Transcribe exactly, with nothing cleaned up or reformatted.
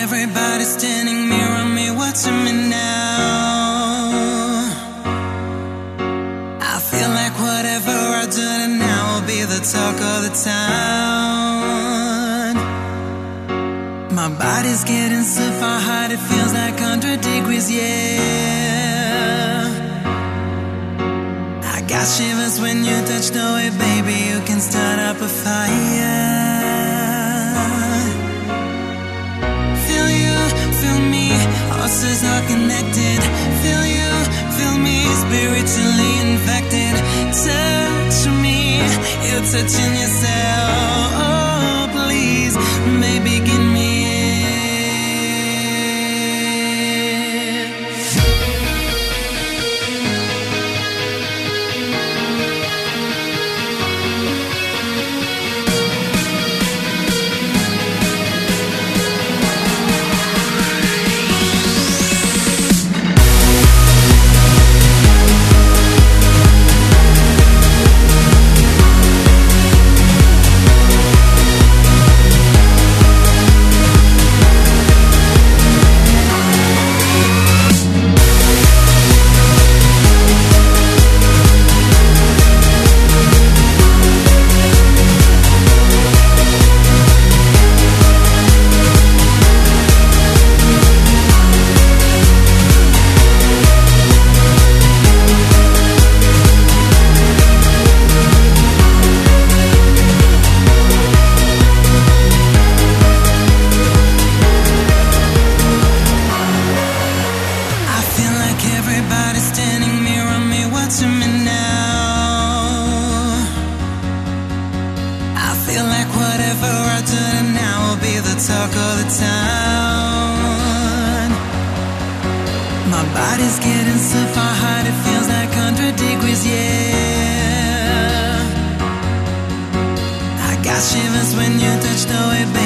everybody standing mirror me, watching me now. I feel like whatever I do now will be the talk of the town. My body's getting so far hot, it feels like one hundred degrees, yeah. I got shivers when you touch the way, baby, you can start up a fire. Feel you, feel me, horses are connected. Feel you, feel me, spiritually infected. Touch me, you're touching yourself. Oh, please, maybe give me talk of the town. My body's getting so far hot, it feels like one hundred degrees, yeah. I got shivers when you touch the way, baby.